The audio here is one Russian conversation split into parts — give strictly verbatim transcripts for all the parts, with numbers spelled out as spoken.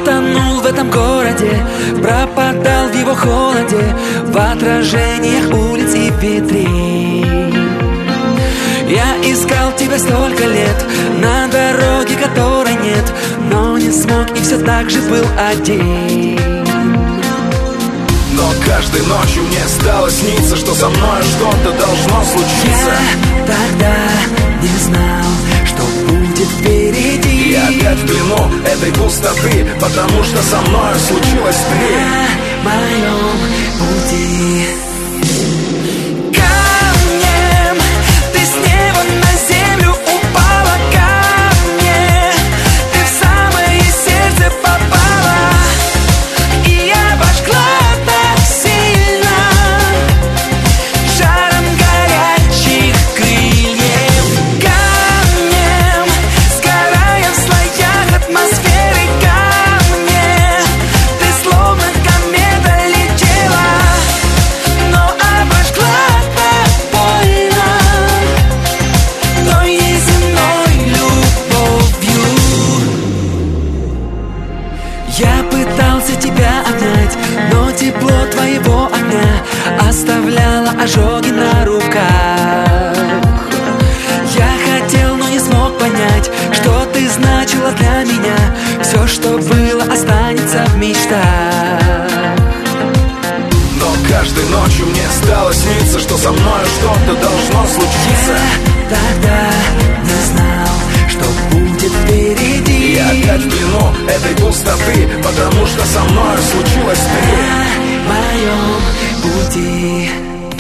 тонул в этом городе, пропадал в его холоде, в отражениях улиц и витрин. Я искал тебя столько лет на дороге, которой нет, но не смог и все так же был один. Но каждой ночью мне стало сниться, что со мной что-то должно случиться. Я тогда не знал, что будет впереди. Я опять в плену этой пустоты, потому что со мной случилось ты. На моем пути я пытался тебя обнять, но тепло твоего огня оставляло ожоги на руках. Я хотел, но не смог понять, что ты значила для меня. Все, что было, останется в мечтах. Но каждой ночью мне стало сниться, что со мной что-то должно случиться. Я тогда не знал, что будет впереди. Я опять в плену этой пустоты, потому что со мной случилось ты. На моем пути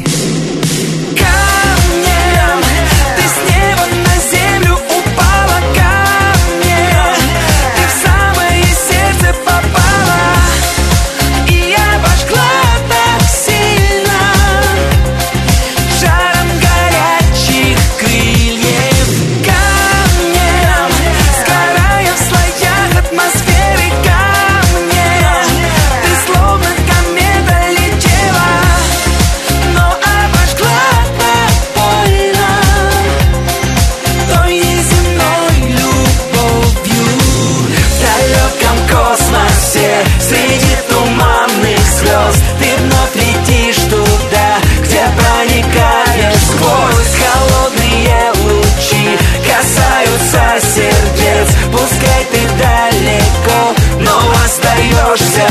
среди туманных слез ты вновь летишь туда, где проникаешь сквозь. Холодные лучи касаются сердец. Пускай ты далеко, но остаешься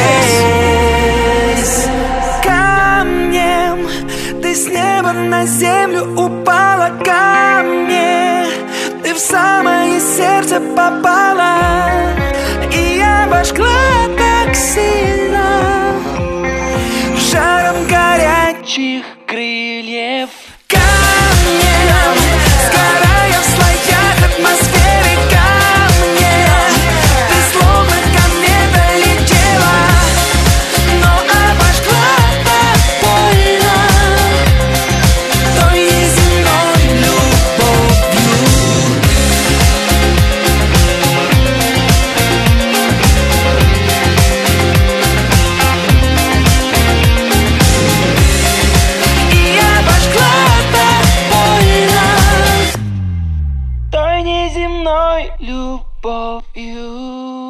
здесь. Камнем ты с неба на землю упала ко мне. Ты в самое сердце попала, и я обожгла так сильно жаром горячих крыльев. Камнем, сгорая в слоях атмосферы, камне ты словно комета летела, но обожгла так больно той неземной любовью. Неземной любовью.